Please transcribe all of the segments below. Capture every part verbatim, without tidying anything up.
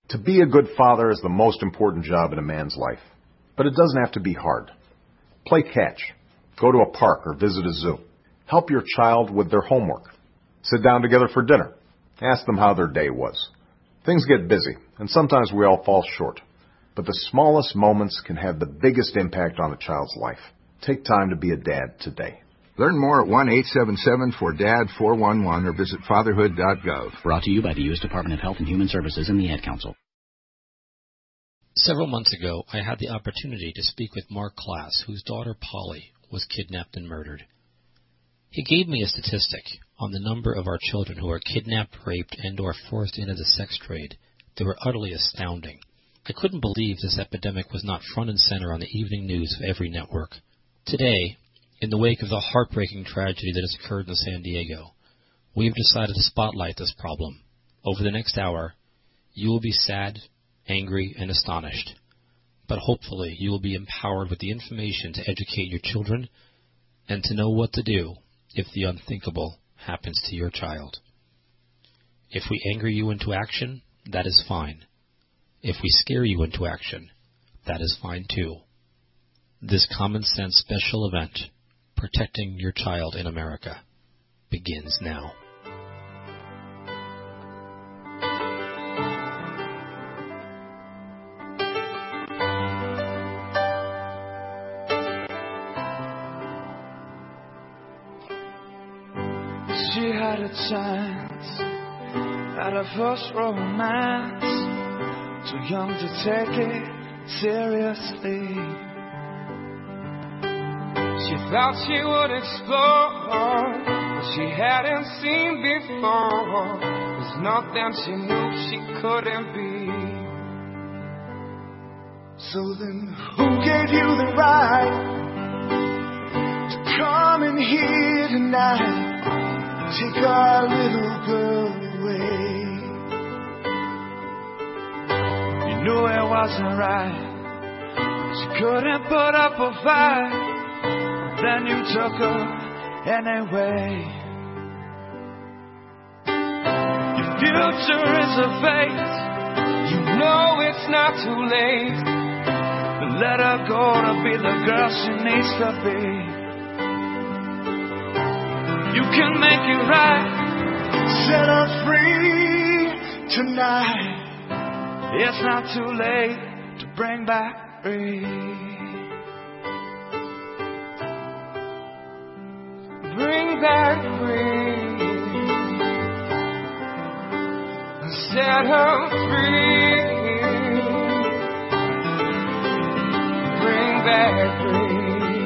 To be a good father is the most important job in a man's life, but it doesn't have to be hard. Play catch, go to a park or visit a zoo. Help your child with their homework. Sit down together for dinner. Ask them how their day was. Things get busy, and sometimes we all fall short, but the smallest moments can have the biggest impact on a child's life. Take time to be a dad today. Learn more at one eight seven seven four D A D four one one or visit fatherhood dot gov. Brought to you by the U S Department of Health and Human Services and the Ad Council. Several months ago, I had the opportunity to speak with Mark Klass, whose daughter Polly was kidnapped and murdered. He gave me a statistic on the number of our children who are kidnapped, raped, and or forced into the sex trade that were utterly astounding. I couldn't believe this epidemic was not front and center on the evening news of every network. Today, in the wake of the heartbreaking tragedy that has occurred in San Diego, we have decided to spotlight this problem. Over the next hour, you will be sad, angry, and astonished. But hopefully you will be empowered with the information to educate your children and to know what to do if the unthinkable happens to your child. If we anger you into action, that is fine. If we scare you into action, that is fine too. This common sense special event, Protecting Your Child in America, begins now. She had a chance at a first romance, too young to take it seriously. She thought she would explore what she hadn't seen before. There's nothing she knew she couldn't be. So then who gave you the right to come in here tonight, take our little girl away? You knew it wasn't right, she couldn't put up a fight, then you took her anyway. Your future is a fate, you know it's not too late, but let her go to be the girl she needs to be. You can make it right, set her free tonight. It's not too late to bring back Bree. Bring back Bree, set her free. Bring back Bree.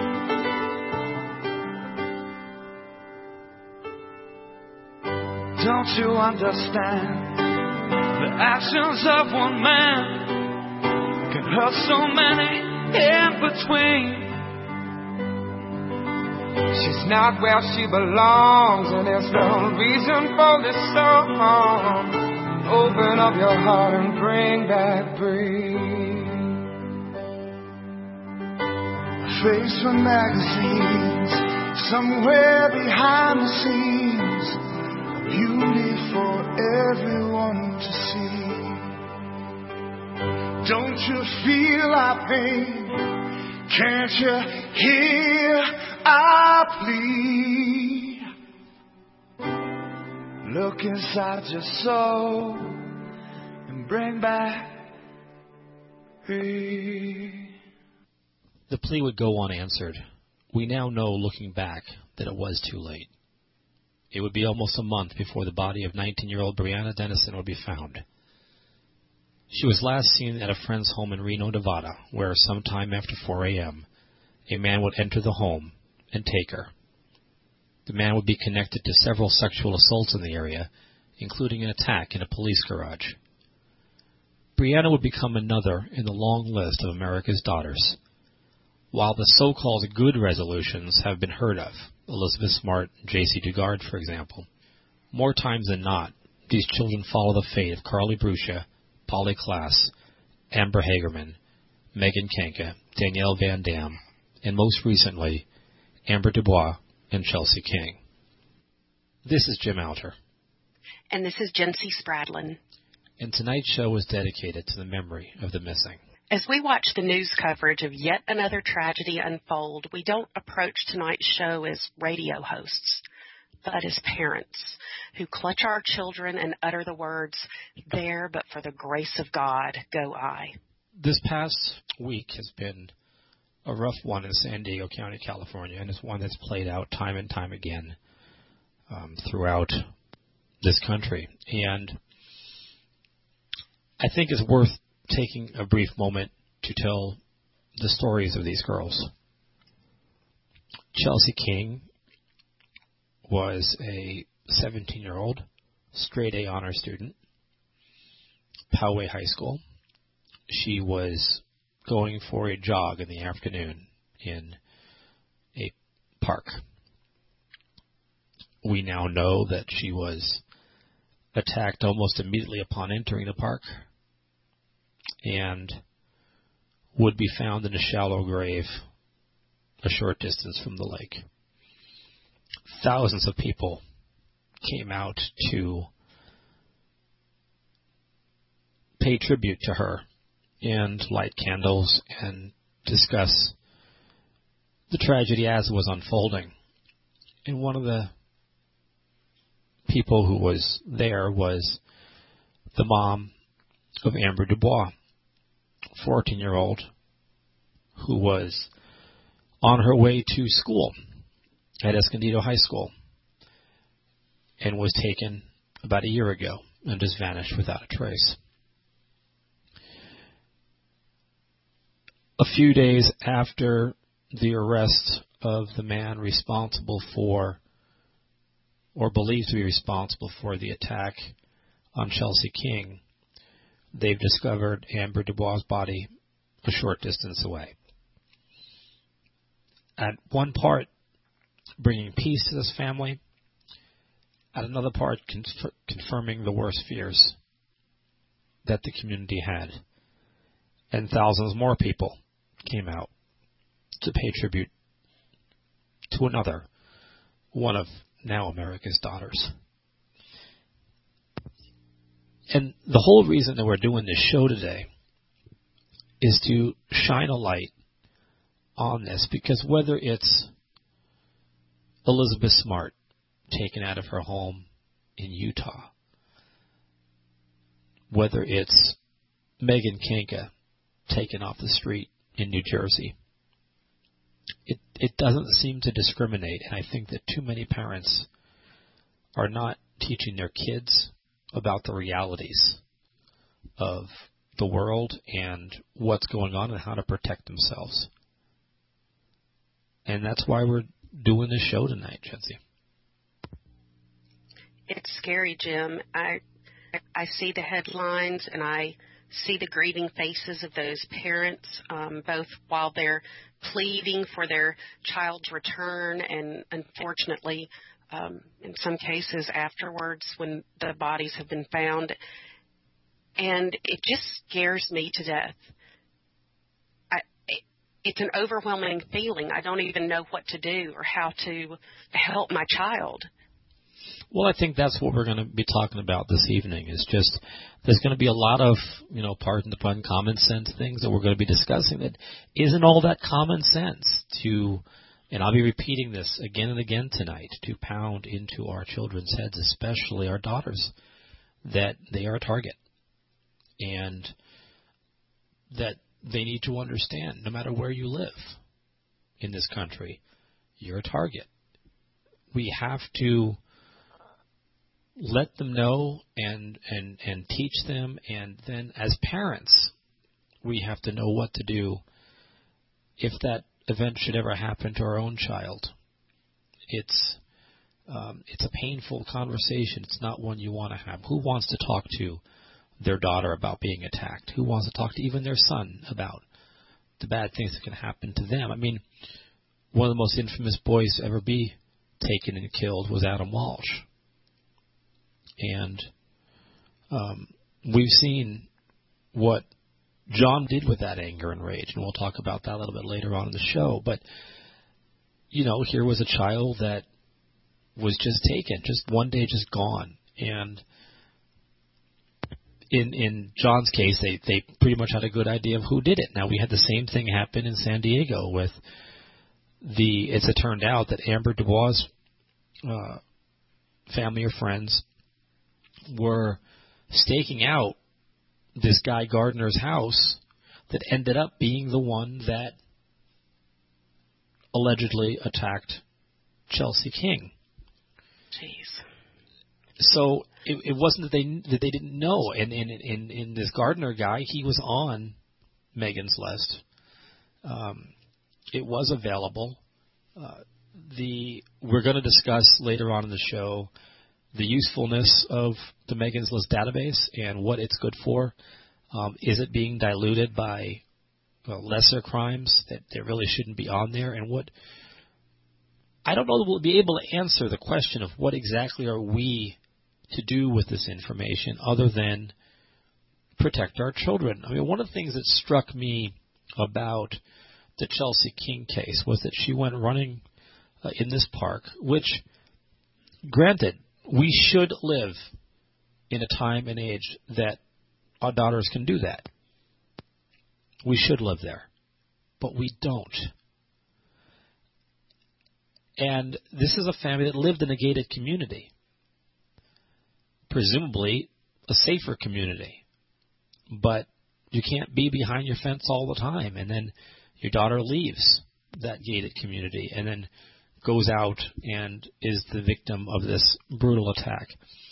Don't you understand? The actions of one man can hurt so many in between. She's not where she belongs, and there's no reason for this song. Open up your heart and bring back Bree. Face from magazines, somewhere behind the scenes, beauty for everyone to see. Don't you feel our pain? Can't you hear our plea? Look inside your soul and bring back Bree. The plea would go unanswered. We now know, looking back, that it was too late. It would be almost a month before the body of nineteen-year-old Brianna Dennison would be found. She was last seen at a friend's home in Reno, Nevada, where sometime after four a.m., a man would enter the home and take her. The man would be connected to several sexual assaults in the area, including an attack in a police garage. Brianna would become another in the long list of America's daughters. While the so-called good resolutions have been heard of, Elizabeth Smart, J C Dugard, for example, more times than not, these children follow the fate of Carly Bruscia, Polly Klass, Amber Hagerman, Megan Kanka, Danielle Van Dam, and most recently, Amber Dubois and Chelsea King. This is Jim Alter. And this is Jency Spradlin. And tonight's show is dedicated to the memory of the missing. As we watch the news coverage of yet another tragedy unfold, we don't approach tonight's show as radio hosts, but as parents who clutch our children and utter the words, "There, but for the grace of God, go I." This past week has been a rough one in San Diego County, California, and it's one that's played out time and time again um, throughout this country. And I think it's worth taking a brief moment to tell the stories of these girls. Chelsea King was a seventeen-year-old straight-A honor student, Poway High School. She was going for a jog in the afternoon in a park. We now know that she was attacked almost immediately upon entering the park and would be found in a shallow grave a short distance from the lake. Thousands of people came out to pay tribute to her and light candles and discuss the tragedy as it was unfolding. And one of the people who was there was the mom of Amber Dubois, fourteen-year-old, who was on her way to school at Escondido High School and was taken about a year ago and just vanished without a trace. A few days after the arrest of the man responsible for, or believed to be responsible for, the attack on Chelsea King, they've discovered Amber Dubois' body a short distance away. At one part, bringing peace to this family, at another part, conf- confirming the worst fears that the community had. And thousands more people came out to pay tribute to another, one of now America's daughters. And the whole reason that we're doing this show today is to shine a light on this, because whether it's Elizabeth Smart taken out of her home in Utah, whether it's Megan Kinka taken off the street in New Jersey, it it doesn't seem to discriminate, and I think that too many parents are not teaching their kids about the realities of the world and what's going on and how to protect themselves. And that's why we're doing this show tonight, Jency. It's scary, Jim. I I see the headlines and I see the grieving faces of those parents, um, both while they're pleading for their child's return and, unfortunately, um, in some cases afterwards when the bodies have been found. And it just scares me to death. I, it, it's an overwhelming feeling. I don't even know what to do or how to help my child. Well, I think that's what we're going to be talking about this evening, is just there's going to be a lot of, you know, pardon the pun, common sense things that we're going to be discussing that isn't all that common sense to, and I'll be repeating this again and again tonight, to pound into our children's heads, especially our daughters, that they are a target and that they need to understand no matter where you live in this country, you're a target. We have to let them know and, and, and teach them, and then as parents, we have to know what to do if that event should ever happen to our own child. It's um, it's a painful conversation. It's not one you want to have. Who wants to talk to their daughter about being attacked? Who wants to talk to even their son about the bad things that can happen to them? I mean, one of the most infamous boys to ever be taken and killed was Adam Walsh. And um, we've seen what John did with that anger and rage, and we'll talk about that a little bit later on in the show. But, you know, here was a child that was just taken, just one day just gone. And in in John's case, they they pretty much had a good idea of who did it. Now we had the same thing happen in San Diego with the. As it turned out that Amber Dubois' uh, family or friends were staking out this guy Gardner's house that ended up being the one that allegedly attacked Chelsea King. Jeez. So it, it wasn't that they that they didn't know. And in in in this Gardner guy, he was on Megan's list. Um, it was available. Uh, the we're going to discuss later on in the show the usefulness of the Megan's List database and what it's good for. Um, is it being diluted by well, lesser crimes that, that really shouldn't be on there? And what I don't know that we'll be able to answer the question of what exactly are we to do with this information other than protect our children. I mean, one of the things that struck me about the Chelsea King case was that she went running uh, in this park, which, granted, we should live in a time and age that our daughters can do that. We should live there, but we don't. And this is a family that lived in a gated community, presumably a safer community. But you can't be behind your fence all the time, and then your daughter leaves that gated community and then goes out and is the victim of this brutal attack.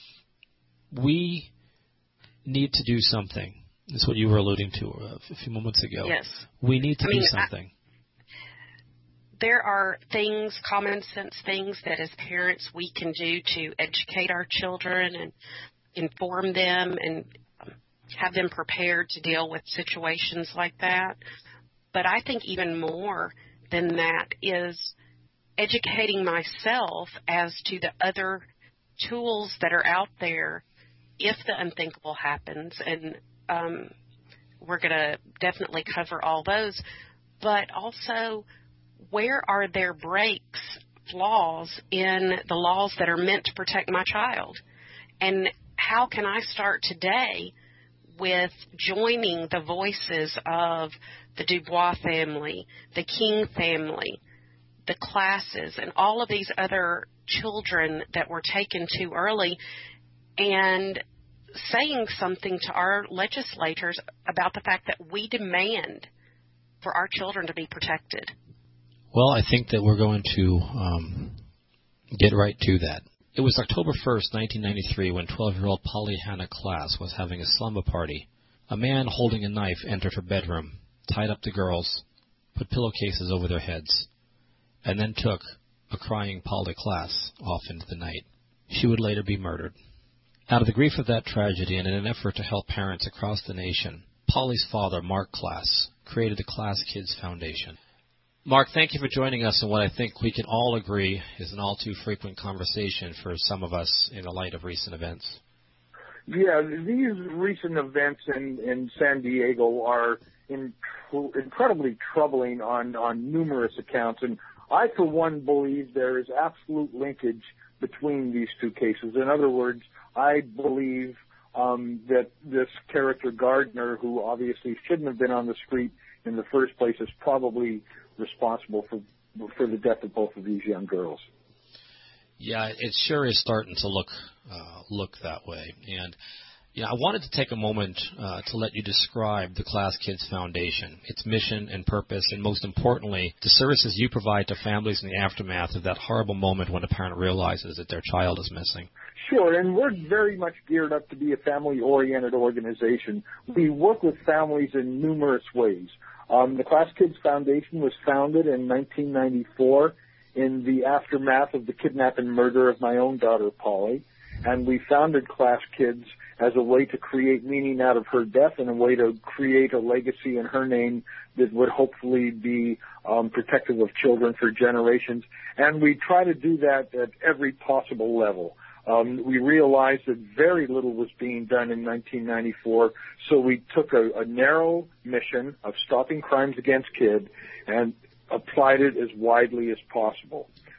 We need to do something. That's what you were alluding to a few moments ago. Yes. We need to I mean, do something. I, there are things, common sense things that as parents we can do to educate our children and inform them and have them prepared to deal with situations like that. But I think even more than that is educating myself as to the other tools that are out there if the unthinkable happens. And um, we're going to definitely cover all those. But also, where are there breaks, flaws in the laws that are meant to protect my child? And how can I start today with joining the voices of the Dubois family, the King family, the classes, and all of these other children that were taken too early, and saying something to our legislators about the fact that we demand for our children to be protected? Well, I think that we're going to um, get right to that. It was October first, nineteen ninety-three, when twelve-year-old Polly Hannah Klass was having a slumber party. A man holding a knife entered her bedroom, tied up the girls, put pillowcases over their heads, and then took a crying Polly Klass off into the night. She would later be murdered. Out of the grief of that tragedy and in an effort to help parents across the nation, Polly's father, Mark Klass, created the Klass Kids Foundation. Mark, thank you for joining us in what I think we can all agree is an all-too-frequent conversation for some of us in the light of recent events. Yeah, these recent events in, in San Diego are in, incredibly troubling on, on numerous accounts, and I, for one, believe there is absolute linkage between these two cases. In other words, I believe um, that this character Gardner, who obviously shouldn't have been on the street in the first place, is probably responsible for for the death of both of these young girls. Yeah, it sure is starting to look uh, look that way. And you know, I wanted to take a moment uh, to let you describe the Klass Kids Foundation, its mission and purpose, and most importantly, the services you provide to families in the aftermath of that horrible moment when a parent realizes that their child is missing. Sure, and we're very much geared up to be a family-oriented organization. We work with families in numerous ways. Um, the Klass Kids Foundation was founded in nineteen ninety-four in the aftermath of the kidnap and murder of my own daughter, Polly. And we founded Klass Kids as a way to create meaning out of her death and a way to create a legacy in her name that would hopefully be um, protective of children for generations. And we try to do that at every possible level. Um, we realized that very little was being done in nineteen ninety-four, so we took a, a narrow mission of stopping crimes against kids and applied it as widely as possible.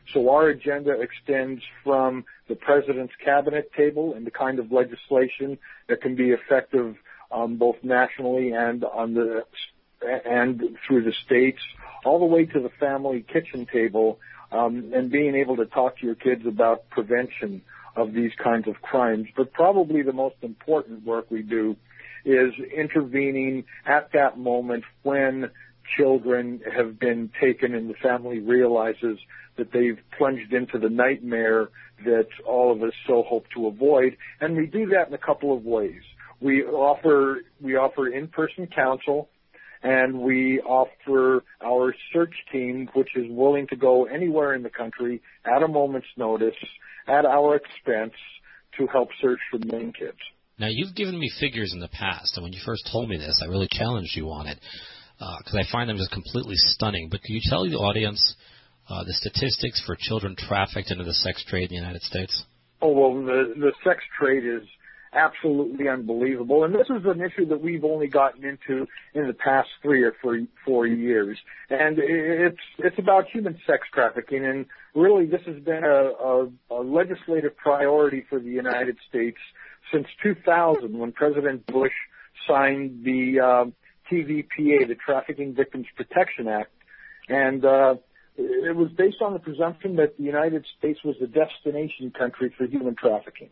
So our agenda extends from the president's cabinet table and the kind of legislation that can be effective um, both nationally and on the and through the states, all the way to the family kitchen table, um, and being able to talk to your kids about prevention of these kinds of crimes. But probably the most important work we do is intervening at that moment when children have been taken and the family realizes that they've plunged into the nightmare that all of us so hope to avoid. And we do that in a couple of ways. We offer we offer in-person counsel, and we offer our search team, which is willing to go anywhere in the country at a moment's notice, at our expense, to help search for missing kids. Now, you've given me figures in the past, and when you first told me this, I really challenged you on it, because uh, I find them just completely stunning. But can you tell the audience uh, the statistics for children trafficked into the sex trade in the United States? Oh, well, the, the sex trade is absolutely unbelievable. And this is an issue that we've only gotten into in the past three or four, four years. And it's it's about human sex trafficking. And really, this has been a, a, a legislative priority for the United States since two thousand, when President Bush signed the uh, T V P A, the Trafficking Victims Protection Act. And uh, it was based on the presumption that the United States was the destination country for human trafficking.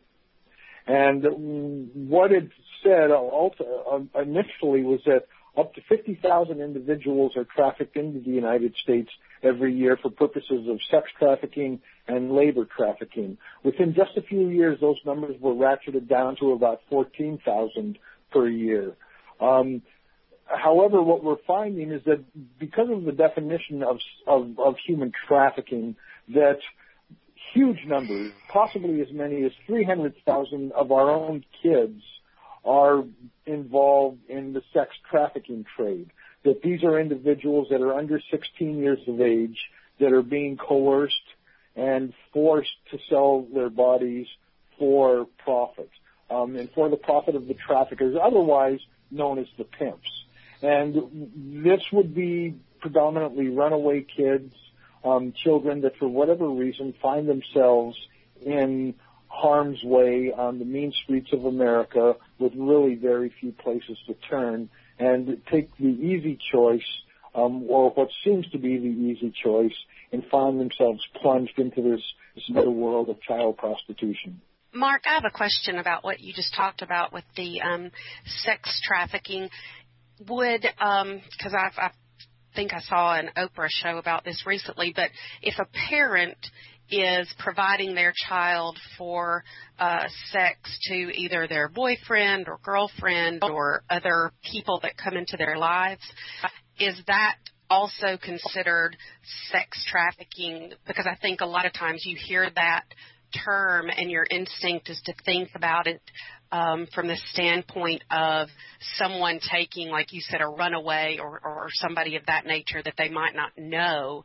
And what it said initially was that up to fifty thousand individuals are trafficked into the United States every year for purposes of sex trafficking and labor trafficking. Within just a few years, those numbers were ratcheted down to about fourteen thousand per year. Um, however, what we're finding is that because of the definition of, of, of human trafficking, that huge numbers, possibly as many as three hundred thousand of our own kids are involved in the sex trafficking trade, that these are individuals that are under sixteen years of age that are being coerced and forced to sell their bodies for profit, um, and for the profit of the traffickers, otherwise known as the pimps. And this would be predominantly runaway kids, Um, children that for whatever reason find themselves in harm's way on the mean streets of America with really very few places to turn, and take the easy choice, um, or what seems to be the easy choice, and find themselves plunged into this, this other world of child prostitution. Mark, I have a question about what you just talked about with the um, sex trafficking. Would, because um, I've, I've I think I saw an Oprah show about this recently, but if a parent is providing their child for uh, sex to either their boyfriend or girlfriend or other people that come into their lives, is that also considered sex trafficking? Because I think a lot of times you hear that term and your instinct is to think about it Um, from the standpoint of someone taking, like you said, a runaway or, or somebody of that nature that they might not know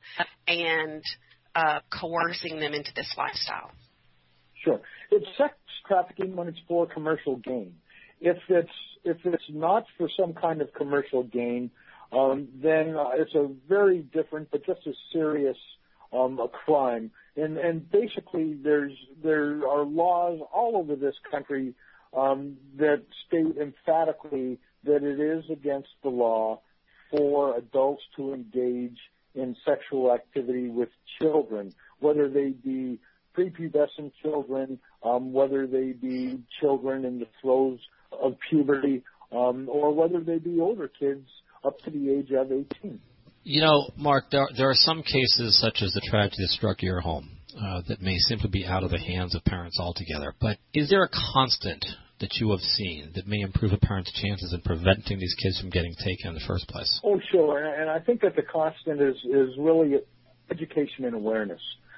and uh, coercing them into this lifestyle. Sure. It's sex trafficking when it's for commercial gain. If it's if it's not for some kind of commercial gain, um, then uh, it's a very different but just as serious um, a crime. And and basically, there's there are laws all over this country Um, that state emphatically that it is against the law for adults to engage in sexual activity with children, whether they be prepubescent children, um, whether they be children in the throes of puberty, um, or whether they be older kids up to the age of eighteen. You know, Mark, there, there are some cases, such as the tragedy that struck your home, uh, that may simply be out of the hands of parents altogether. But is there a constant that you have seen that may improve a parent's chances in preventing these kids from getting taken in the first place? Oh, sure. And I think that the constant is, is really education and awareness.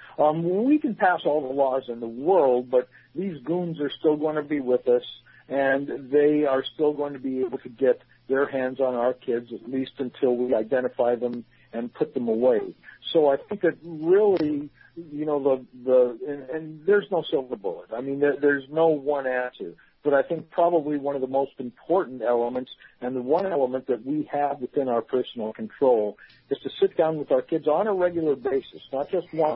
Um, we can pass all the laws in the world, but these goons are still going to be with us, and they are still going to be able to get their hands on our kids, at least until we identify them and put them away. So I think that really, you know, the, the and, and there's no silver bullet. I mean, there, there's no one answer. But I think probably one of the most important elements, and the one element that we have within our personal control, is to sit down with our kids on a regular basis, not just once,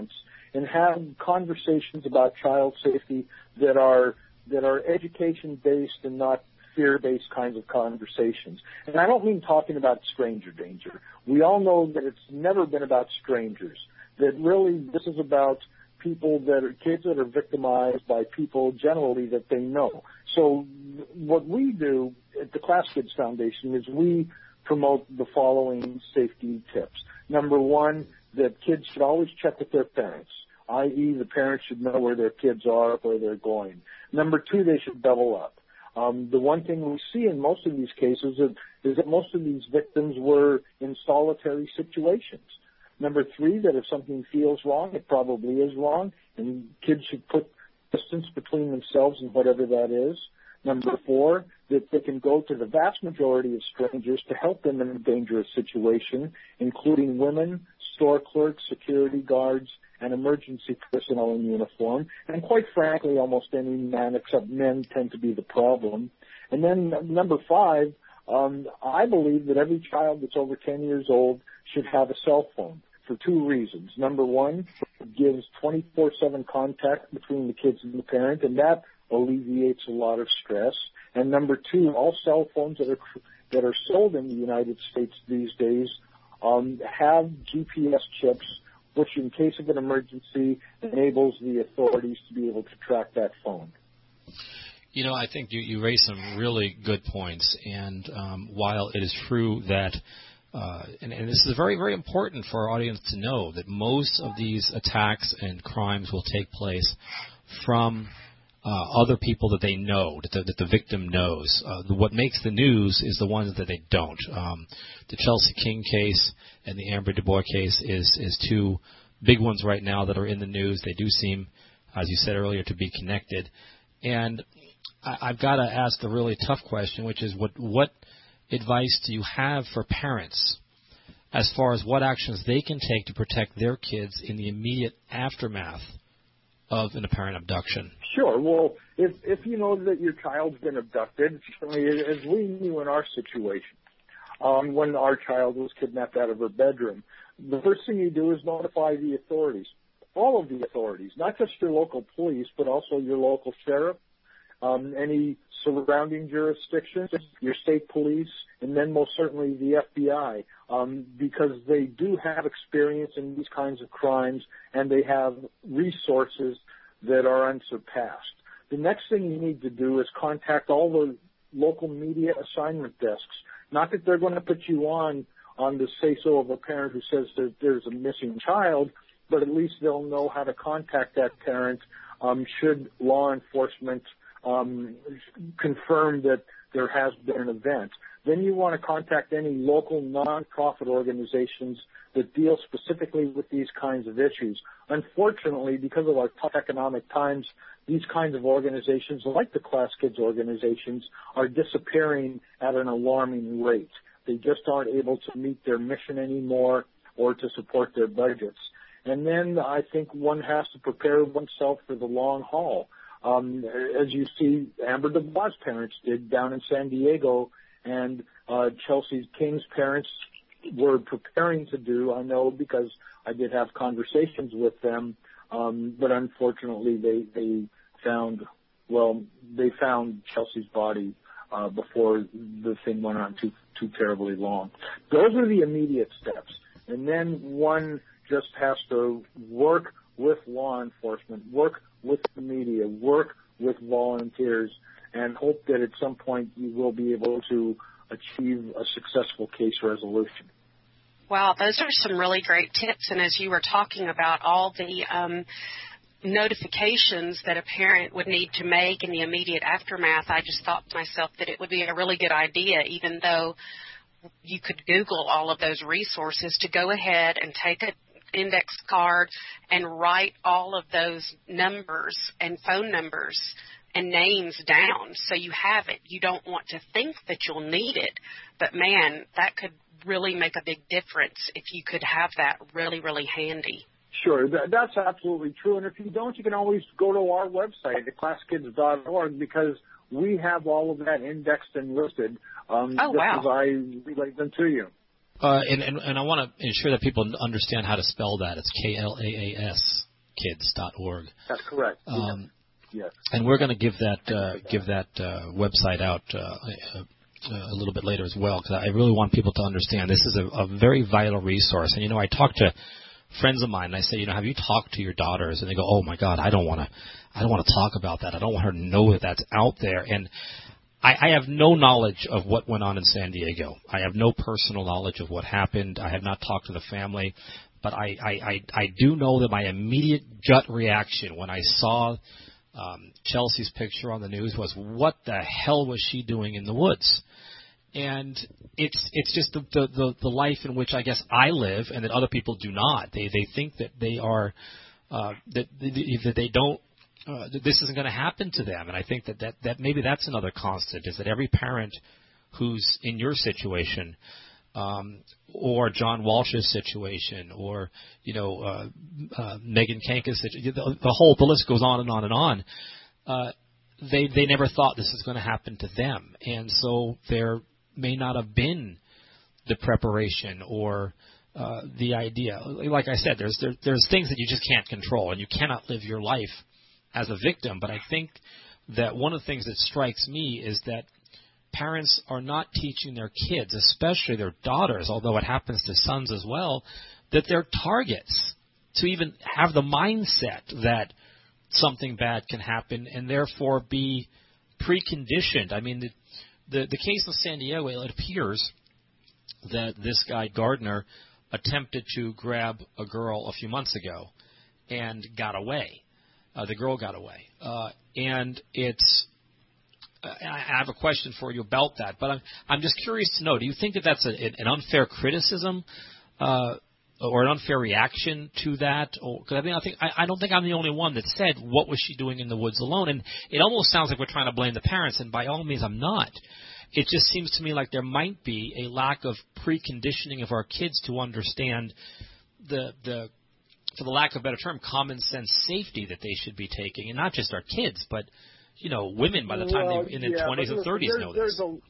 and have conversations about child safety that are that are education-based and not fear-based kinds of conversations. And I don't mean talking about stranger danger. We all know that it's never been about strangers, that really this is about people that are kids that are victimized by people generally that they know. So what we do at the Class Kids Foundation is we promote the following safety tips. Number one, that kids should always check with their parents, that is the parents should know where their kids are, where they're going. Number two, they should double up. Um, the one thing we see in most of these cases is, is that most of these victims were in solitary situations. Number three, that if something feels wrong, it probably is wrong, and kids should put distance between themselves and whatever that is. Number four, that they can go to the vast majority of strangers to help them in a dangerous situation, including women, store clerks, security guards, and emergency personnel in uniform. And quite frankly, almost any man except men tend to be the problem. And then number five, um, I believe that every child that's over ten years old should have a cell phone for two reasons. Number one, it gives twenty-four seven contact between the kids and the parent, and that alleviates a lot of stress. And number two, all cell phones that are that are sold in the United States these days um, have G P S chips, which in case of an emergency enables the authorities to be able to track that phone. You know, I think you, you raised some really good points, and um, while it is true that Uh, and, and this is very, very important for our audience to know that most of these attacks and crimes will take place from uh, other people that they know, that the, that the victim knows. Uh, the, what makes the news is the ones that they don't. Um, the Chelsea King case and the Amber Dubois case is, is two big ones right now that are in the news. They do seem, as you said earlier, to be connected. And I, I've got to ask the really tough question, which is what what advice do you have for parents as far as what actions they can take to protect their kids in the immediate aftermath of an apparent abduction? Sure. Well, if if you know that your child's been abducted, certainly as we knew in our situation, um, when our child was kidnapped out of her bedroom, the first thing you do is notify the authorities, all of the authorities, not just your local police, but also your local sheriff, um, any surrounding jurisdictions, your state police, and then most certainly the F B I, um, because they do have experience in these kinds of crimes and they have resources that are unsurpassed. The next thing you need to do is contact all the local media assignment desks. Not that they're going to put you on on the say-so of a parent who says that there's a missing child, but at least they'll know how to contact that parent um, should law enforcement Um, confirm that there has been an event. Then you want to contact any local nonprofit organizations that deal specifically with these kinds of issues. Unfortunately, because of our tough economic times, these kinds of organizations, like the Class Kids organizations, are disappearing at an alarming rate. They just aren't able to meet their mission anymore or to support their budgets. And then I think one has to prepare oneself for the long haul. Um, as you see, Amber Dubois' parents did down in San Diego, and uh, Chelsea King's parents were preparing to do, I know because I did have conversations with them, um, but unfortunately they, they found, well, they found Chelsea's body uh, before the thing went on too, too terribly long. Those are the immediate steps. And then one just has to work with law enforcement, work with the media, work with volunteers, and hope that at some point you will be able to achieve a successful case resolution. Wow, those are some really great tips. And as you were talking about all the um, notifications that a parent would need to make in the immediate aftermath, I just thought to myself that it would be a really good idea, even though you could Google all of those resources, to go ahead and take a index card and write all of those numbers and phone numbers and names down so you have it. You don't want to think that you'll need it, but man, that could really make a big difference if you could have that really, really handy. Sure, that, that's absolutely true. And if you don't, you can always go to our website at class kids dot org, because we have all of that indexed and listed um, oh, just wow. as I relate them to you. Uh, and, and, and I want to ensure that people understand how to spell that. It's K L A A S kids dot org. That's correct. Um, yes. And we're going to give that uh, give that uh, website out uh, uh, a little bit later as well, because I really want people to understand this is a, a very vital resource. And you know, I talk to friends of mine, and I say, you know, have you talked to your daughters? And they go, oh my God, I don't want to, I don't want to talk about that. I don't want her to know that that's out there. And I, I have no knowledge of what went on in San Diego. I have no personal knowledge of what happened. I have not talked to the family, but I, I, I, I do know that my immediate gut reaction when I saw um, Chelsea's picture on the news was, what the hell was she doing in the woods? And it's it's just the, the, the, the life in which I guess I live, and that other people do not. They they think that they are uh, that that they don't. Uh, that this isn't going to happen to them, and I think that, that that maybe that's another constant, is that every parent who's in your situation, um, or John Walsh's situation, or you know uh, uh, Megan Kanka's situation, the, the whole the list goes on and on and on. Uh, they they never thought this was going to happen to them, and so there may not have been the preparation or uh, the idea. Like I said, there's there, there's things that you just can't control, and you cannot live your life as a victim. But I think that one of the things that strikes me is that parents are not teaching their kids, especially their daughters, although it happens to sons as well, that they're targets, to even have the mindset that something bad can happen and therefore be preconditioned. I mean, the, the, the case of San Diego, it appears that this guy Gardner attempted to grab a girl a few months ago and got away. Uh, the girl got away. Uh, and it's uh, I have a question for you about that, but I'm, I'm just curious to know, do you think that that's a, an unfair criticism uh, or an unfair reaction to that? Because I mean, I think I, I don't think I'm the only one that said, what was she doing in the woods alone? And it almost sounds like we're trying to blame the parents, and by all means I'm not. It just seems to me like there might be a lack of preconditioning of our kids to understand the, the for the lack of a better term, common sense safety that they should be taking. And not just our kids, but, you know, women by the time well, they're in their yeah, twenties and thirties know this. A,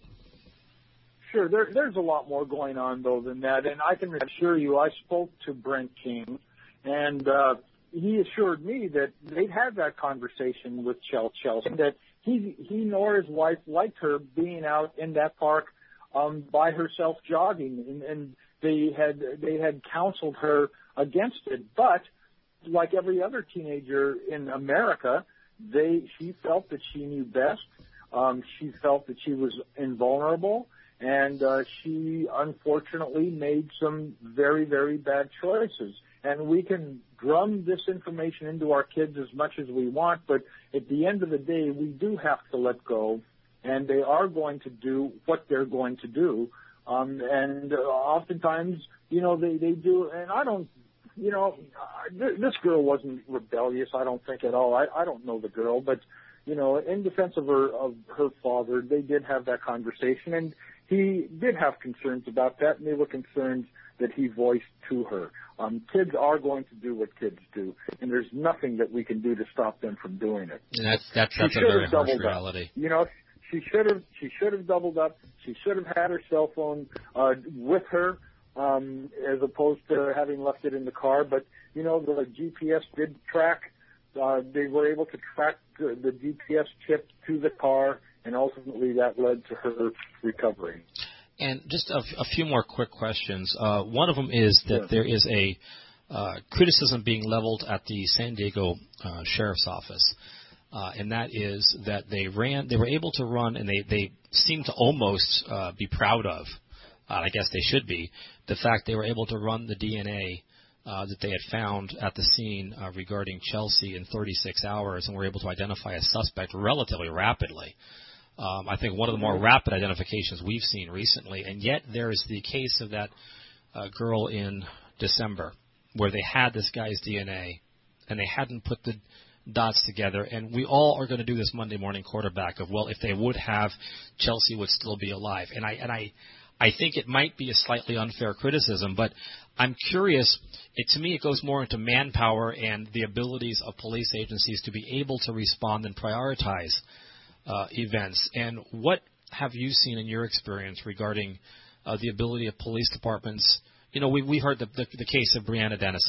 sure, there, there's a lot more going on, though, than that. And I can assure you, I spoke to Brent King, and uh, he assured me that they'd had that conversation with Chelsea, that he, he nor his wife liked her being out in that park um, by herself jogging, and, and they had they had counseled her against it. But like every other teenager in America, they she felt that she knew best. Um, she felt that she was invulnerable, and uh, she unfortunately made some very, very bad choices. And we can drum this information into our kids as much as we want, but at the end of the day, we do have to let go, and they are going to do what they're going to do. Um, and uh, oftentimes, you know, they, they do, and I don't, you know, th- this girl wasn't rebellious, I don't think at all. I, I don't know the girl, but, you know, in defense of her, of her father, they did have that conversation, and he did have concerns about that, and they were concerned that he voiced to her. Um, kids are going to do what kids do, and there's nothing that we can do to stop them from doing it. And that's that's, that's a very harsh reality. Up. You know, she should have she should have doubled up. She should have had her cell phone uh, with her, um, as opposed to having left it in the car. But you know, the G P S did track. Uh, they were able to track the, the G P S chip to the car, and ultimately that led to her recovery. And just a, a few more quick questions. Uh, one of them is that sure. there is a uh, criticism being leveled at the San Diego uh, Sheriff's Office, uh, and that is that they ran, they were able to run, and they, they seem to almost uh, be proud of, uh, I guess they should be, the fact they were able to run the D N A uh, that they had found at the scene uh, regarding Chelsea in thirty-six hours, and were able to identify a suspect relatively rapidly. Um, I think one of the more rapid identifications we've seen recently, and yet there is the case of that uh, girl in December where they had this guy's D N A and they hadn't put the dots together, and we all are going to do this Monday morning quarterback of, well, if they would have, Chelsea would still be alive. And I and I, I think it might be a slightly unfair criticism, but I'm curious. It, to me, it goes more into manpower and the abilities of police agencies to be able to respond and prioritize Uh, events. And what have you seen in your experience regarding uh, the ability of police departments? You know, we we heard the, the, the case of Breonna Dennison,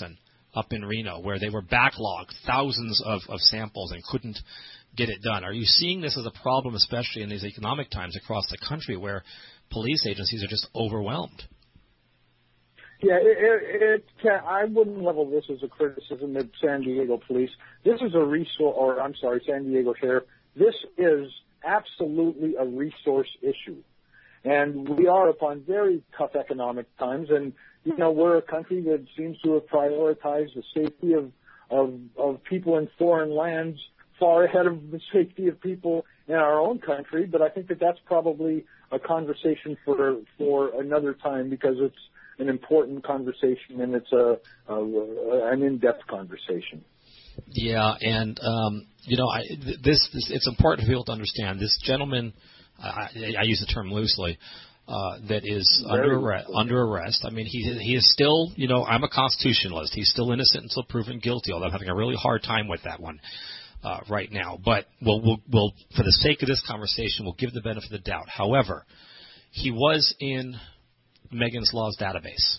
up in Reno, where they were backlogged, thousands of, of samples, and couldn't get it done. Are you seeing this as a problem, especially in these economic times across the country, where police agencies are just overwhelmed? Yeah, it, it, it can, I wouldn't level this as a criticism of San Diego Police. This is a resource, or I'm sorry, San Diego Sheriff. This is absolutely a resource issue. And we are upon very tough economic times, and, you know, we're a country that seems to have prioritized the safety of, of, of people in foreign lands far ahead of the safety of people in our own country. But I think that that's probably a conversation for for another time, because it's an important conversation and it's a, a an in-depth conversation. Yeah, and um, you know, I, this, this it's important for people to understand. This gentleman, I, I use the term loosely, uh, that is under arrest, under arrest. I mean, he he is still, you know, I'm a constitutionalist. He's still innocent until proven guilty. Although I'm having a really hard time with that one uh, right now. But we'll, we'll we'll for the sake of this conversation, we'll give the benefit of the doubt. However, he was in Megan's Law's database.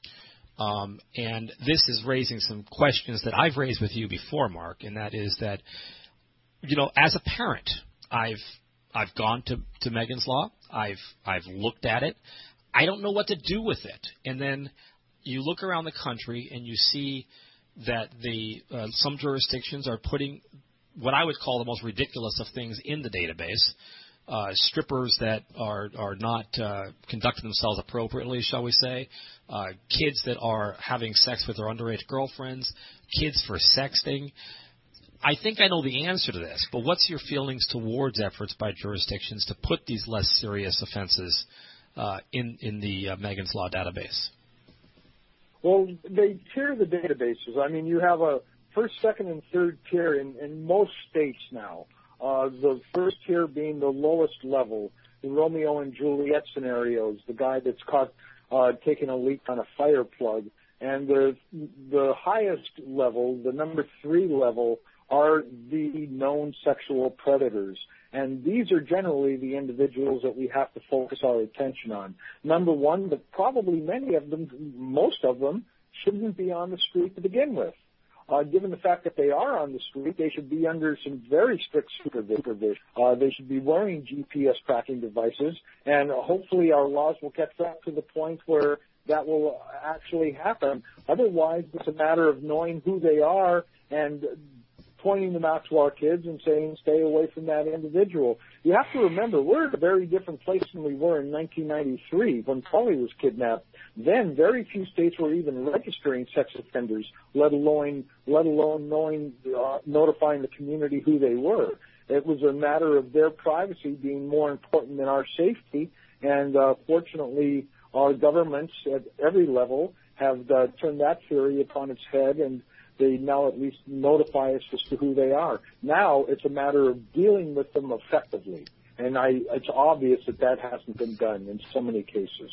Um, and this is raising some questions that I've raised with you before, Mark, and that is that, you know, as a parent, I've I've gone to, to Megan's Law. I've I've looked at it. I don't know what to do with it. And then you look around the country and you see that the uh, some jurisdictions are putting what I would call the most ridiculous of things in the database. Uh, strippers that are are not uh, conducting themselves appropriately, shall we say, uh, kids that are having sex with their underage girlfriends, kids for sexting. I think I know the answer to this, but what's your feelings towards efforts by jurisdictions to put these less serious offenses uh, in in the uh, Megan's Law database? Well, they tier the databases. I mean, you have a first, second, and third tier in, in most states now. Uh, the first tier being the lowest level, the Romeo and Juliet scenarios, the guy that's caught uh, taking a leak on a fire plug. And the the highest level, the number three level, are the known sexual predators. And these are generally the individuals that we have to focus our attention on. Number one, but probably many of them, most of them, shouldn't be on the street to begin with. Uh, given the fact that they are on the street, they should be under some very strict supervision. Uh, they should be wearing G P S tracking devices, and hopefully our laws will catch up to the point where that will actually happen. Otherwise, it's a matter of knowing who they are and pointing them out to our kids and saying, stay away from that individual. You have to remember, we're at a very different place than we were in nineteen ninety-three when Polly was kidnapped. Then very few states were even registering sex offenders, let alone let alone knowing, uh, notifying the community who they were. It was a matter of their privacy being more important than our safety, and uh, fortunately, our governments at every level have uh, turned that theory upon its head, and they now at least notify us as to who they are. Now it's a matter of dealing with them effectively, and I, it's obvious that that hasn't been done in so many cases.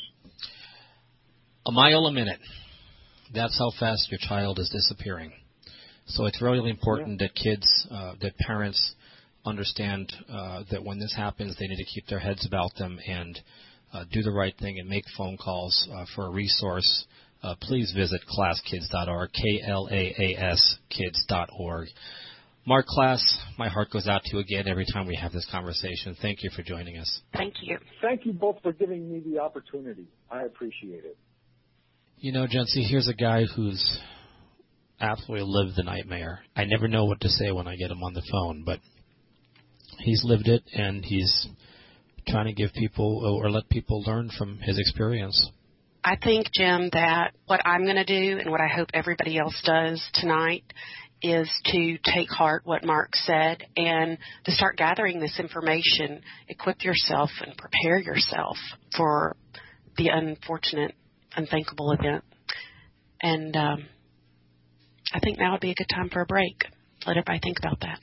A mile a minute. That's how fast your child is disappearing. So it's really important yeah. that kids, uh, that parents understand uh, that when this happens, they need to keep their heads about them and uh, do the right thing and make phone calls uh, for a resource. Uh, please visit class kids dot org, K L A A S kids dot org. Mark Klass, my heart goes out to you again every time we have this conversation. Thank you for joining us. Thank you. Thank you both for giving me the opportunity. I appreciate it. You know, Jency, here's a guy who's absolutely lived the nightmare. I never know what to say when I get him on the phone, but he's lived it, and he's trying to give people or let people learn from his experience. I think, Jim, that what I'm going to do and what I hope everybody else does tonight is to take heart what Mark said and to start gathering this information, equip yourself and prepare yourself for the unfortunate, unthinkable event. And um, I think now would be a good time for a break. Let everybody think about that.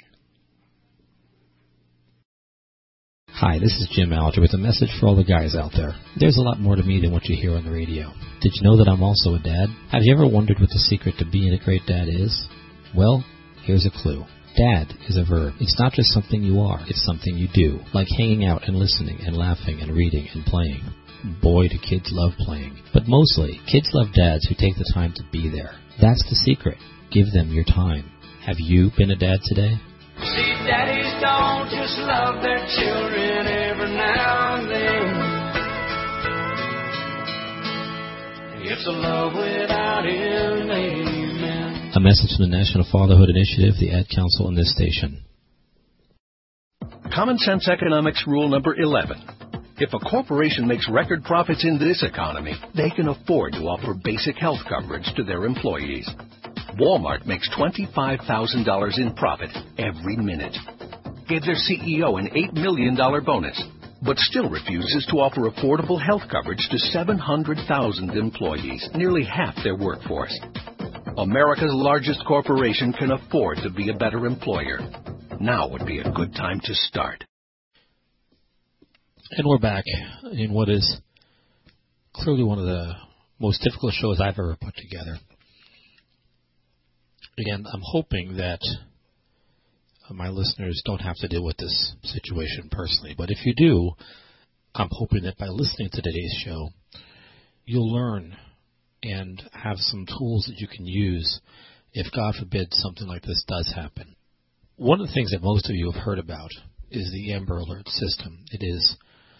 Hi, this is Jim Alger with a message for all the guys out there. There's a lot more to me than what you hear on the radio. Did you know that I'm also a dad? Have you ever wondered what the secret to being a great dad is? Well, here's a clue. Dad is a verb. It's not just something you are, it's something you do, like hanging out and listening and laughing and reading and playing. Boy, do kids love playing. But mostly, kids love dads who take the time to be there. That's the secret. Give them your time. Have you been a dad today? See, daddies don't just love their children every now and then. It's a love without end, amen. A message from the National Fatherhood Initiative, the Ad Council, and this station. Common Sense Economics Rule number eleven. If a corporation makes record profits in this economy, they can afford to offer basic health coverage to their employees. Walmart makes twenty-five thousand dollars in profit every minute. Gave their C E O an eight million dollars bonus, but still refuses to offer affordable health coverage to seven hundred thousand employees, nearly half their workforce. America's largest corporation can afford to be a better employer. Now would be a good time to start. And we're back in what is clearly one of the most difficult shows I've ever put together. Again, I'm hoping that my listeners don't have to deal with this situation personally. But if you do, I'm hoping that by listening to today's show, you'll learn and have some tools that you can use if, God forbid, something like this does happen. One of the things that most of you have heard about is the Amber Alert system. It is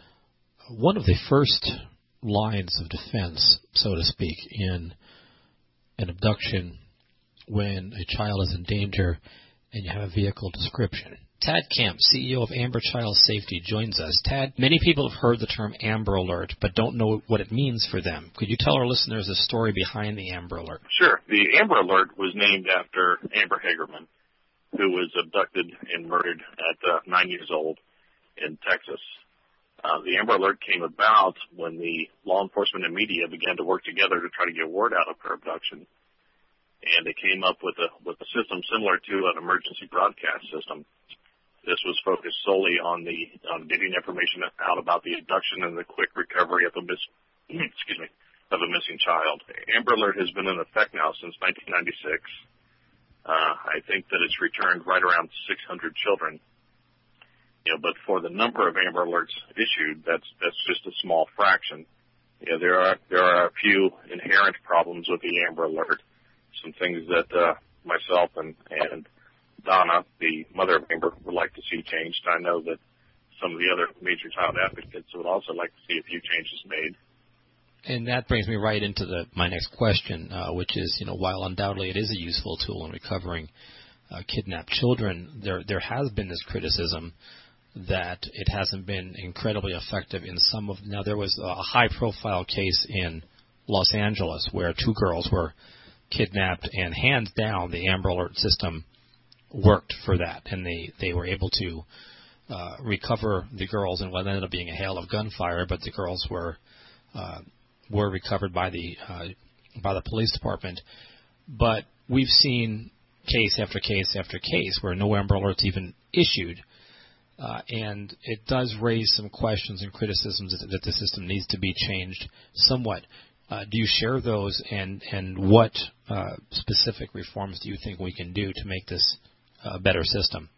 one of the first lines of defense, so to speak, in an abduction when a child is in danger and you have a vehicle description. Tad Kemp, C E O of Amber Child Safety, joins us. Tad, many people have heard the term Amber Alert but don't know what it means for them. Could you tell our listeners the story behind the Amber Alert? Sure. The Amber Alert was named after Amber Hagerman, who was abducted and murdered at uh, nine years old in Texas. Uh, the Amber Alert came about when the law enforcement and media began to work together to try to get word out of her abduction. And they came up with a with a system similar to an emergency broadcast system. This was focused solely on the on getting information out about the abduction and the quick recovery of a miss excuse me of a missing child. Amber Alert has been in effect now since nineteen ninety-six. Uh, I think that it's returned right around six hundred children. You know, but for the number of Amber Alerts issued, that's that's just a small fraction. You know, there are there are a few inherent problems with the Amber Alert. Some things that uh, myself and and Donna, the mother of Amber, would like to see changed. I know that some of the other major child advocates would also like to see a few changes made. And that brings me right into the my next question, uh, which is, you know, while undoubtedly it is a useful tool in recovering uh, kidnapped children, there there has been this criticism that it hasn't been incredibly effective in some of. Now, there was a high-profile case in Los Angeles where two girls were kidnapped, and hands down, the Amber Alert system worked for that, and they, they were able to uh, recover the girls in what ended up being a hail of gunfire, but the girls were uh, were recovered by the uh, by the police department. But we've seen case after case after case where no Amber Alerts even issued. Uh, and it does raise some questions and criticisms that, that the system needs to be changed somewhat. Uh, do you share those, and, and what uh, specific reforms do you think we can do to make this a better system?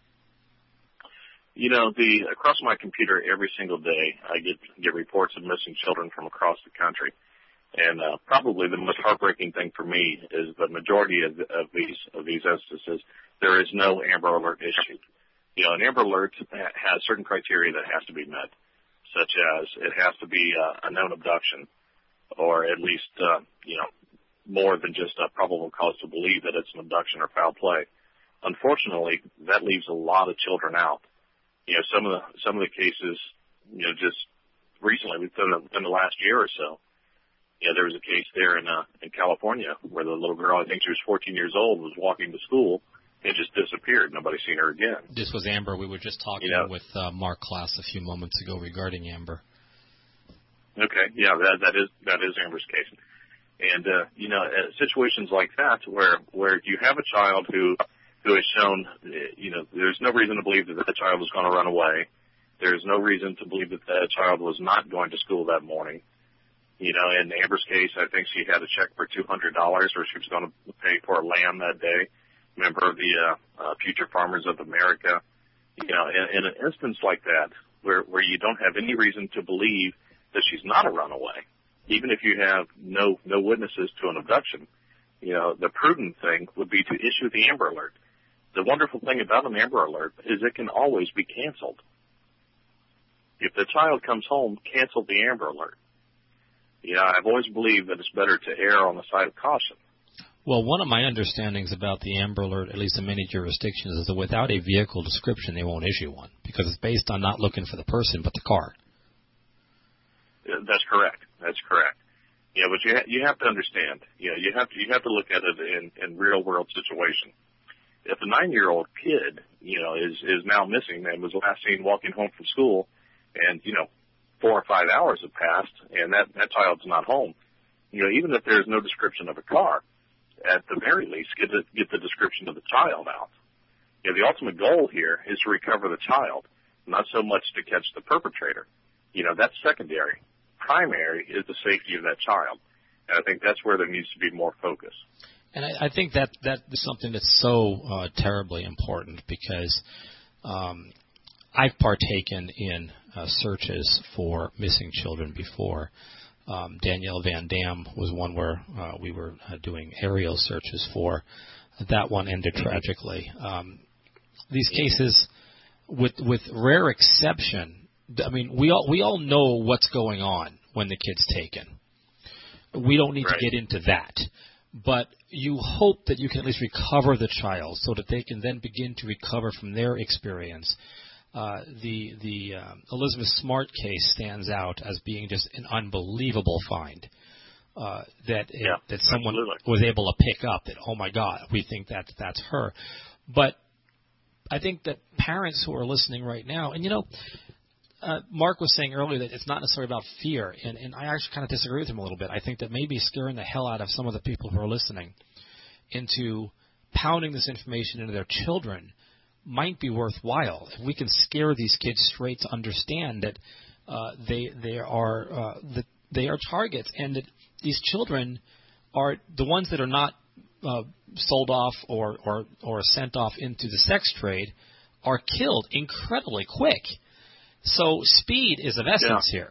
You know, the across my computer every single day, I get get reports of missing children from across the country. And uh, probably the most heartbreaking thing for me is the majority of, of these of these instances, there is no Amber Alert issued. You know, an Amber Alert has certain criteria that has to be met, such as it has to be uh, a known abduction, or at least, uh, you know, more than just a probable cause to believe that it's an abduction or foul play. Unfortunately, that leaves a lot of children out. You know, some of the some of the cases, you know, just recently, within the, within the last year or so, you know, there was a case there in uh, in California where the little girl, I think she was fourteen years old, was walking to school. It just disappeared. Nobody's seen her again. This was Amber. We were just talking you know, with uh, Mark Klass a few moments ago regarding Amber. Okay, yeah, that, that is that is Amber's case. And, uh, you know, uh, situations like that where where you have a child who who has shown, you know, there's no reason to believe that the child was going to run away. There's no reason to believe that the child was not going to school that morning. You know, in Amber's case, I think she had a check for two hundred dollars where she was going to pay for a lamb that day. Member of the uh, uh, Future Farmers of America. You know, in, in an instance like that, where, where you don't have any reason to believe that she's not a runaway, even if you have no no witnesses to an abduction, you know, the prudent thing would be to issue the Amber Alert. The wonderful thing about an Amber Alert is it can always be canceled. If the child comes home, cancel the Amber Alert. Yeah, I've always believed that it's better to err on the side of caution. Well, one of my understandings about the Amber Alert, at least in many jurisdictions, is that without a vehicle description, they won't issue one because it's based on not looking for the person but the car. That's correct. That's correct. Yeah, but you ha- you have to understand. You know, you have to you have to look at it in in real world situation. If a nine year old kid, you know, is is now missing and was last seen walking home from school, and you know, four or five hours have passed, and that that child's not home, you know, even if there's no description of a car, at the very least, get the get the description of the child out. You know, the ultimate goal here is to recover the child, not so much to catch the perpetrator. You know, that's secondary. Primary is the safety of that child, and I think that's where there needs to be more focus. And I, I think that that is something that's so uh, terribly important because um, I've partaken in uh, searches for missing children before. Um, Danielle Van Dam was one where uh, we were uh, doing aerial searches for. That one ended tragically. Um, these cases, with with rare exception, I mean, we all we all know what's going on when the kid's taken. We don't need right. to get into that. But you hope that you can at least recover the child so that they can then begin to recover from their experience. Uh, the the uh, Elizabeth Smart case stands out as being just an unbelievable find uh, that yeah, it, that someone absolutely. was able to pick up. That, oh my God, we think that that's her. But I think that parents who are listening right now, and you know, uh, Mark was saying earlier that it's not necessarily about fear, and, and I actually kind of disagree with him a little bit. I think that maybe scaring the hell out of some of the people who are listening into pounding this information into their children might be worthwhile. If we can scare these kids straight to understand that uh, they they are uh, that they are targets, and that these children are the ones that are not uh, sold off or, or or sent off into the sex trade are killed incredibly quick. So speed is of essence yeah. here.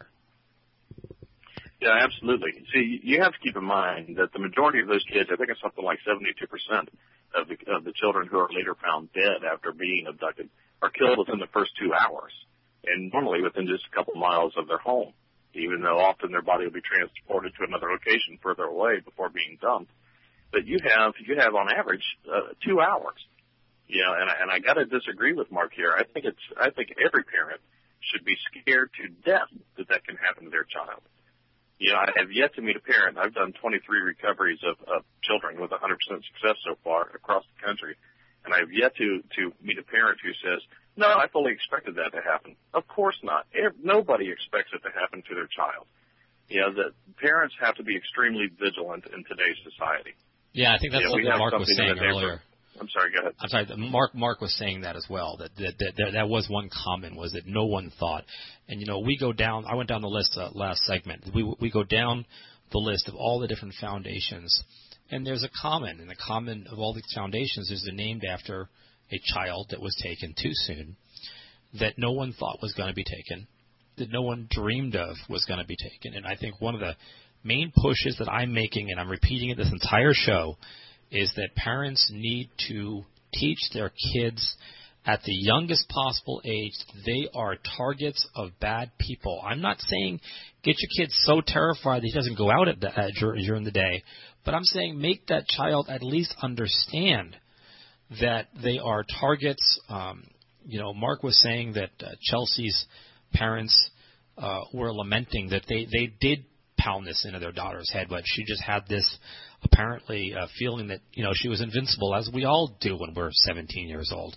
Yeah, absolutely. See, you have to keep in mind that the majority of those kids, I think it's something like seventy-two percent of the, of the children who are later found dead after being abducted, are killed within the first two hours, and normally within just a couple miles of their home, even though often their body will be transported to another location further away before being dumped. But you have, you have on average, uh, two hours. You know, and I, and I got to disagree with Mark here. I think it's, I think every parent should be scared to death that that can happen to their child. You know, I have yet to meet a parent. I've done twenty-three recoveries of, of children with one hundred percent success so far across the country, and I have yet to, to meet a parent who says, no, I fully expected that to happen. Of course not. Nobody expects it to happen to their child. You know, the parents have to be extremely vigilant in today's society. Yeah, I think that's you know, what Mark was saying earlier. I'm sorry, go ahead. I'm sorry, Mark Mark was saying that as well, that that, that that that was one comment, was that no one thought. And, you know, we go down, I went down the list uh, last segment. We we go down the list of all the different foundations, and there's a common, and the common of all these foundations is they're named after a child that was taken too soon, that no one thought was going to be taken, that no one dreamed of was going to be taken. And I think one of the main pushes that I'm making, and I'm repeating it this entire show, is that parents need to teach their kids at the youngest possible age they are targets of bad people. I'm not saying get your kid so terrified that he doesn't go out at the, uh, during the day, but I'm saying make that child at least understand that they are targets. Um, you know, Mark was saying that uh, Chelsea's parents uh, were lamenting that they, they did pound this into their daughter's head, but she just had this apparently uh, feeling that, you know, she was invincible, as we all do when we're seventeen years old.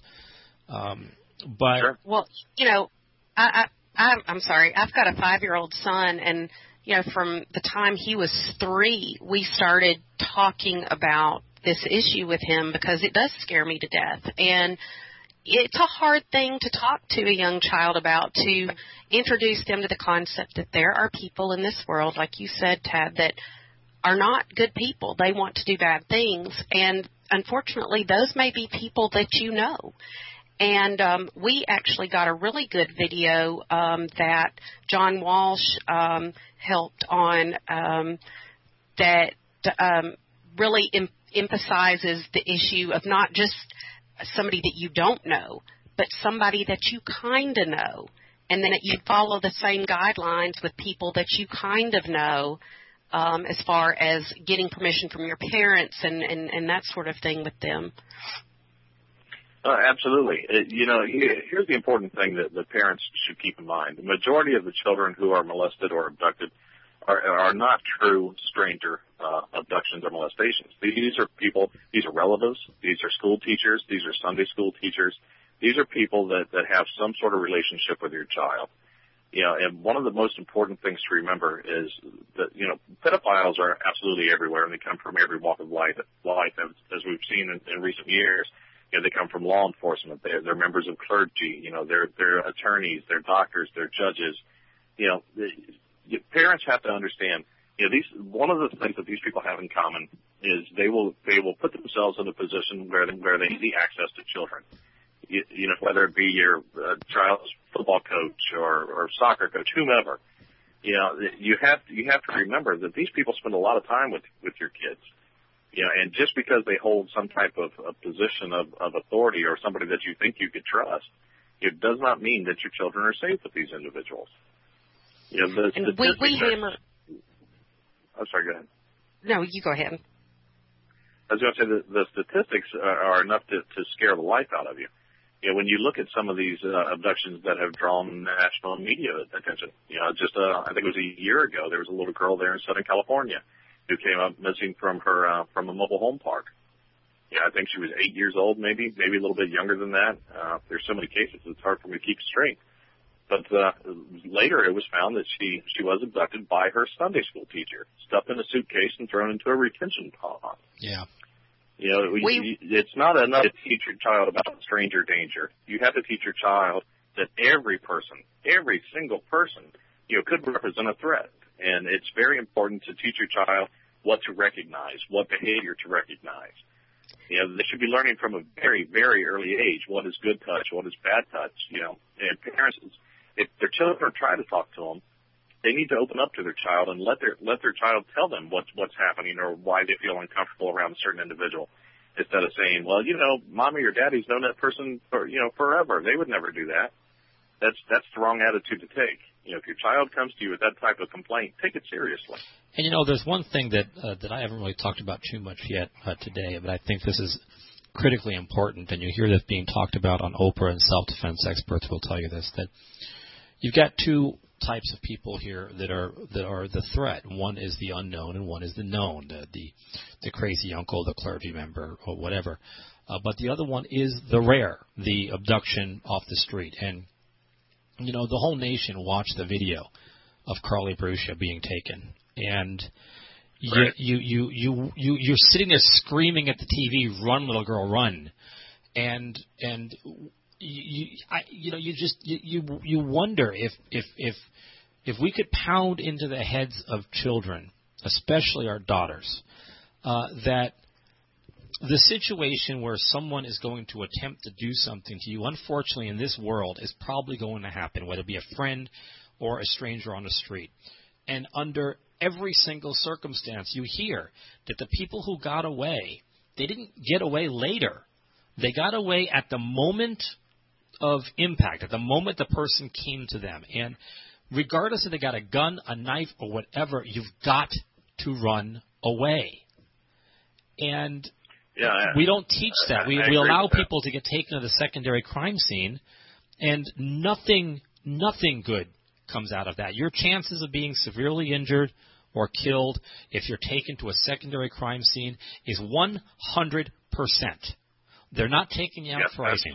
Um, but sure. Well, you know, I, I, I'm, I'm sorry. I've got a five-year-old son, and, you know, from the time he was three, we started talking about this issue with him because it does scare me to death. And it's a hard thing to talk to a young child about, to introduce them to the concept that there are people in this world, like you said, Tad, that are not good people. They want to do bad things. And unfortunately, those may be people that you know. And um, we actually got a really good video um, that John Walsh um, helped on um, that um, really em- emphasizes the issue of not just somebody that you don't know, but somebody that you kind of know. And then you follow the same guidelines with people that you kind of know um, as far as getting permission from your parents and, and, and that sort of thing with them. Uh, absolutely. It, you know, here's the important thing that the parents should keep in mind. The majority of the children who are molested or abducted are, are not true stranger uh, abductions or molestations. These are people, these are relatives, these are school teachers, these are Sunday school teachers. These are people that, that have some sort of relationship with your child. You know, and one of the most important things to remember is that, you know, pedophiles are absolutely everywhere, and they come from every walk of life, life as, as we've seen in, in recent years. You know, they come from law enforcement. They're, they're members of clergy. You know, they're, they're attorneys, they're doctors, they're judges. You know, the, the parents have to understand, you know, these, one of the things that these people have in common is they will, they will put themselves in a position where, where they need access to children. You, you know, whether it be your uh, child's football coach or, or soccer coach, whomever. You know, you have, you have to remember that these people spend a lot of time with, with your kids. You know, and just because they hold some type of a position of, of authority or somebody that you think you could trust, it does not mean that your children are safe with these individuals. You know, the and we, we hammer. I'm sorry, go ahead. No, you go ahead. I was going to say the, the statistics are, are enough to, to scare the life out of you. You know, when you look at some of these uh, abductions that have drawn national media attention, you know, just uh, I think it was a year ago, there was a little girl there in Southern California who came up missing from her uh, from a mobile home park. Yeah, I think she was eight years old, maybe, maybe a little bit younger than that. Uh, there's so many cases, it's hard for me to keep straight. But uh, later it was found that she, she was abducted by her Sunday school teacher, stuffed in a suitcase and thrown into a retention pond. Yeah. You know, we, we, it's not enough to teach your child about stranger danger. You have to teach your child that every person, every single person, you know, could represent a threat. And it's very important to teach your child what to recognize, what behavior to recognize. You know, they should be learning from a very, very early age what is good touch, what is bad touch. You know, and parents, if their children try to talk to them, they need to open up to their child and let their let their child tell them what's what's happening or why they feel uncomfortable around a certain individual, instead of saying, well, you know, mommy or daddy's known that person for you know forever. They would never do that. That's that's the wrong attitude to take. You know, if your child comes to you with that type of complaint, take it seriously. And, you know, there's one thing that uh, that I haven't really talked about too much yet uh, today, but I think this is critically important, and you hear this being talked about on Oprah, and self-defense experts will tell you this, that you've got two types of people here that are that are the threat. One is the unknown, and one is the known, the the, the crazy uncle, the clergy member, or whatever. Uh, but the other one is the rare, the abduction off the street. And you know, the whole nation watched the video of Carly Bruscia being taken, and you, right. you, you, you, you, you're sitting there screaming at the T V, "Run, little girl, run!" And and you, I, you know, you just you, you, you wonder if if if if we could pound into the heads of children, especially our daughters, uh, that the situation where someone is going to attempt to do something to you, unfortunately, in this world, is probably going to happen, whether it be a friend or a stranger on the street. And under every single circumstance, you hear that the people who got away, they didn't get away later. They got away at the moment of impact, at the moment the person came to them. And regardless if they got a gun, a knife, or whatever, you've got to run away. And Yeah, we don't teach that. We, I, I we allow that. people to get taken to the secondary crime scene, and nothing, nothing good comes out of that. Your chances of being severely injured or killed if you're taken to a secondary crime scene is one hundred percent. They're not taking you out yeah, for icing.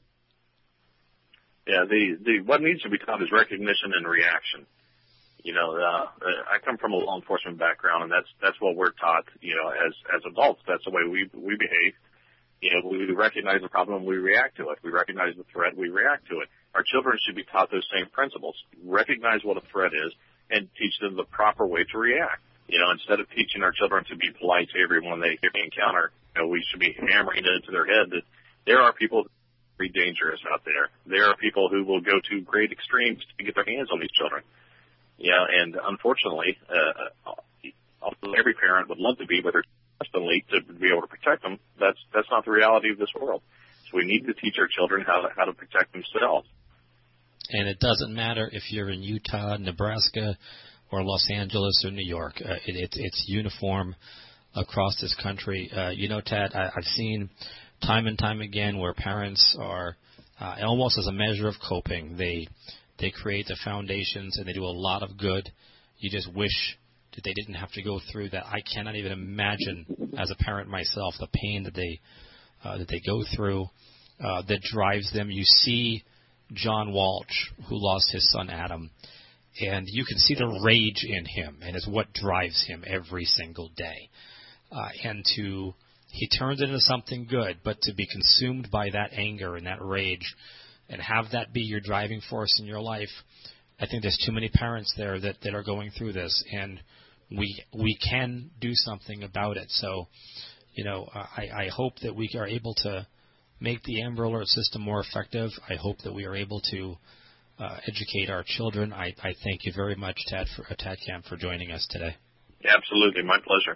Yeah, the, the what needs to be taught is recognition and reaction. You know, uh, I come from a law enforcement background, and that's that's what we're taught. You know, as as adults, that's the way we we behave. You know, we recognize the problem, we react to it. We recognize the threat, we react to it. Our children should be taught those same principles. Recognize what a threat is, and teach them the proper way to react. You know, instead of teaching our children to be polite to everyone they encounter, you know, we should be hammering it into their head that there are people very dangerous out there. There are people who will go to great extremes to get their hands on these children. Yeah, and unfortunately, uh, although every parent would love to be with their constantly to be able to protect them, that's that's not the reality of this world. So we need to teach our children how to, how to protect themselves. And it doesn't matter if you're in Utah, Nebraska, or Los Angeles or New York. Uh, it, it, it's uniform across this country. Uh, you know, Tad, I, I've seen time and time again where parents are uh, almost as a measure of coping. They they create the foundations and they do a lot of good. You just wish that they didn't have to go through that. I cannot even imagine, as a parent myself, the pain that they uh, that they go through uh, that drives them. You see John Walsh, who lost his son Adam, and you can see the rage in him, and it's what drives him every single day. Uh, and to he turns it into something good, but to be consumed by that anger and that rage and have that be your driving force in your life, I think there's too many parents there that, that are going through this, and we we can do something about it. So, you know, I, I hope that we are able to make the Amber Alert system more effective. I hope that we are able to uh, educate our children. I, I thank you very much, Tad, for, uh, Tad Camp, for joining us today. Absolutely, my pleasure.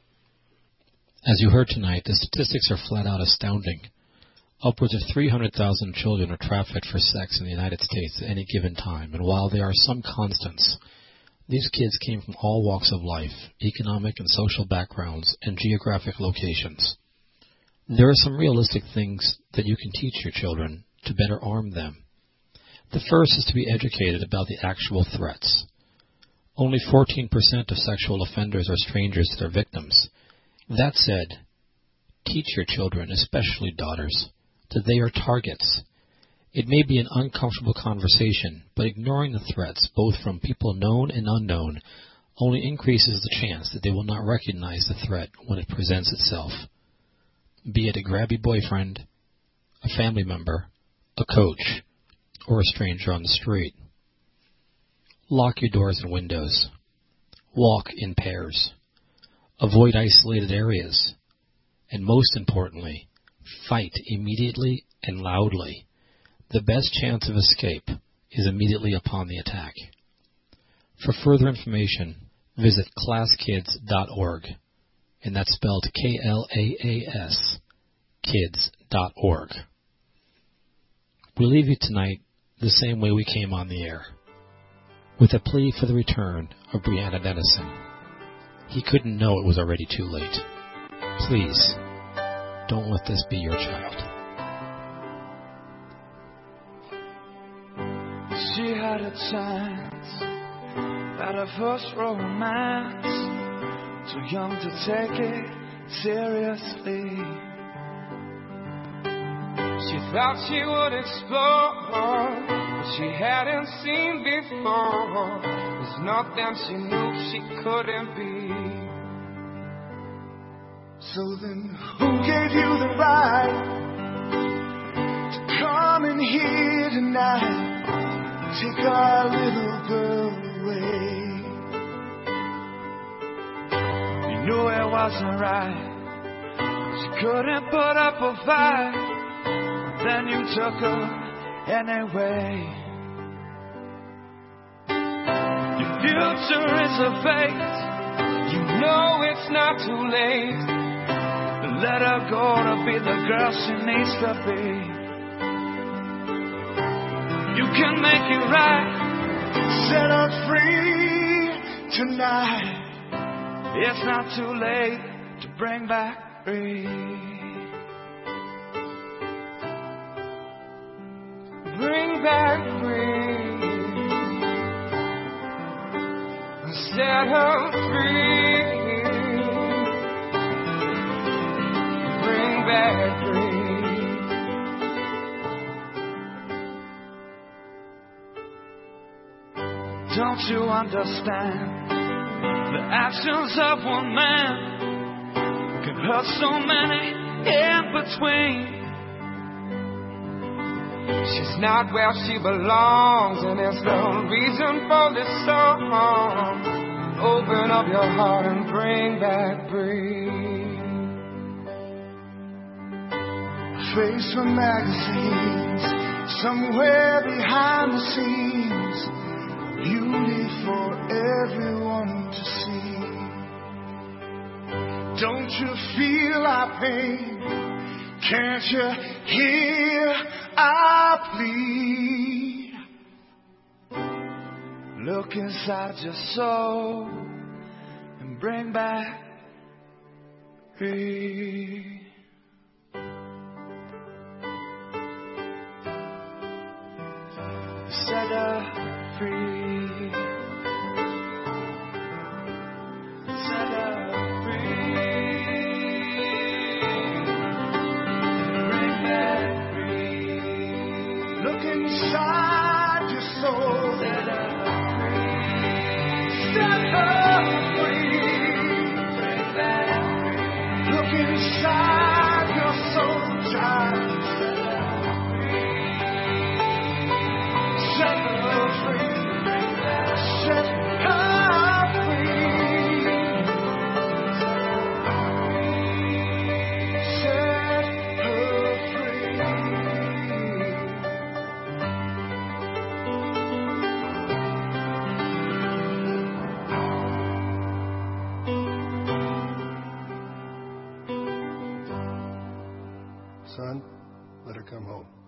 As you heard tonight, the statistics are flat out astounding. Upwards of three hundred thousand children are trafficked for sex in the United States at any given time, and while there are some constants, these kids came from all walks of life, economic and social backgrounds, and geographic locations. There are some realistic things that you can teach your children to better arm them. The first is to be educated about the actual threats. Only fourteen percent of sexual offenders are strangers to their victims. That said, teach your children, especially daughters, that they are targets. It may be an uncomfortable conversation, but ignoring the threats, both from people known and unknown, only increases the chance that they will not recognize the threat when it presents itself. Be it a grabby boyfriend, a family member, a coach, or a stranger on the street. Lock your doors and windows. Walk in pairs. Avoid isolated areas. And most importantly, fight immediately and loudly. The best chance of escape is immediately upon the attack. For further information, visit class kids dot org, and that's spelled K L A A S, kids dot org. We leave you tonight the same way we came on the air, with a plea for the return of Breonna Dennison. He couldn't know it was already too late. Please, don't let this be your child. She had a chance at her first romance, too young to take it seriously. She thought she would explore what she hadn't seen before. There's nothing she knew she couldn't be. So then, who gave you the right to come in here tonight? Take our little girl away. You knew it wasn't right. She couldn't put up a fight. Then you took her anyway. Your future is a fate. You know it's not too late. Let her go to be the girl she needs to be. You can make it right. Set her free tonight. It's not too late to bring back Bree. Bring back Bree. Set her free. Bring back Bree. Don't you understand? The actions of one man can hurt so many in between. She's not where she belongs, and there's no reason for this song. Open up your heart and bring back Bree. face for magazines, somewhere behind the scenes, beauty for everyone to see. Don't you feel our pain? Can't you hear our plea? Look inside your soul and bring back free. Set her free. Set her free. Bring back free. Look inside your soul. Set her free. Set her free. Bring back free. Look inside your soul, child. Set her free. Set her free. Set her free. Son, let her come home.